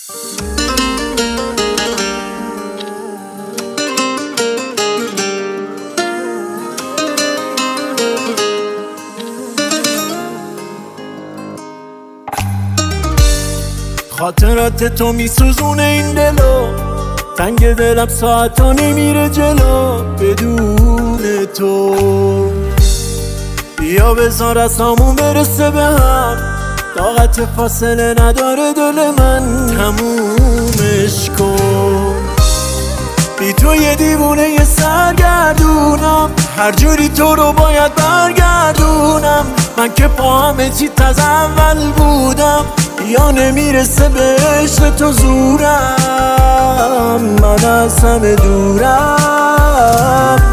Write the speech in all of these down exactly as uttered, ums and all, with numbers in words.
خاطرات تو میسوزونه این دلو، تنگ دلم ساعتا نمیره جلو بدون تو. بیا بذار از همون برسه به هم، طاقت فاصله نداره دل من، تمومش کن. بی تو یه دیوونه یه سرگردونم، هر جوری تو رو باید برگردونم. من که پا همه چی تازه اول بودم، یا نمیرسه به عشق تو زورم، من از همه دورم.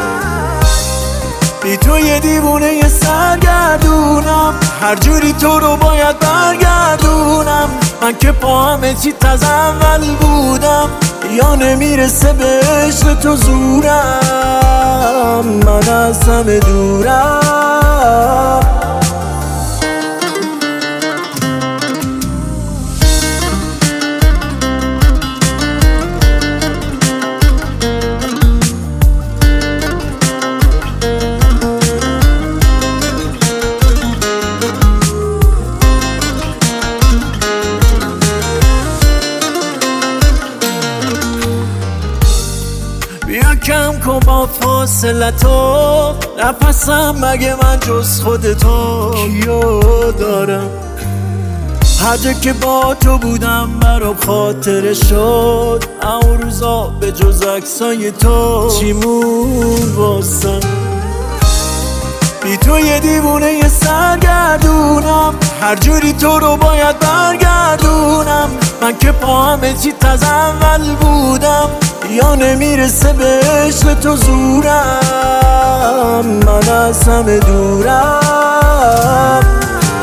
بی تو یه دیوونه یه سرگردونم، هر جوری تو رو باید برگردونم. من که پا همه چی تازه اول بودم، یا نمیرسه به عشق تو زورم، من از همه دورم. بیا کم کن با فاصله تو، نفسم مگه من جز خودتو کیو دارم. هر جا که با تو بودم برام خاطره شد، اون روزا به جز عکسای تو چیمون واسم. بی تو یه دیوونه یه سرگردونم، هر جوری تو رو باید برگردونم. من که پا همه چی تازه اول بودم، یا نمیرسه به عشق تو زورم، من از همه دورم.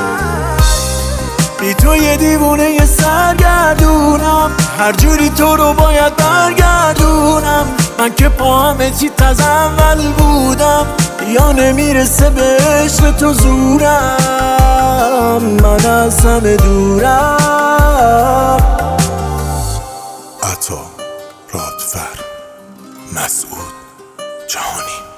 بی تو یه دیوونه یه سرگردونم، هر جوری تو رو باید برگردونم. من که پا همه چی تازه اول بودم، یا نمیرسه به عشق تو زورم، من از همه دورم. عطا، رادفر، مسعود، جهانی.